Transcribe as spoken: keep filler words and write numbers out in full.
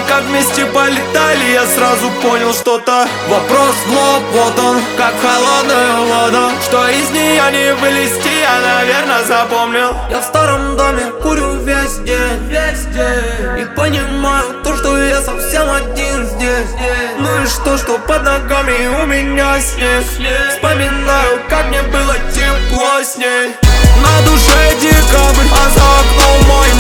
как вместе полетали, я сразу понял что-то. Вопрос в лоб, вот он, как холодная вода. Что из нее не вылезти, я, наверное, запомнил. Я в старом доме курю весь день, весь день, и понимаю то, что я совсем один здесь. Ну и что, что под ногами у меня снег. Вспоминаю, как мне было тепло с ней. На душе декабрь, а за окном мой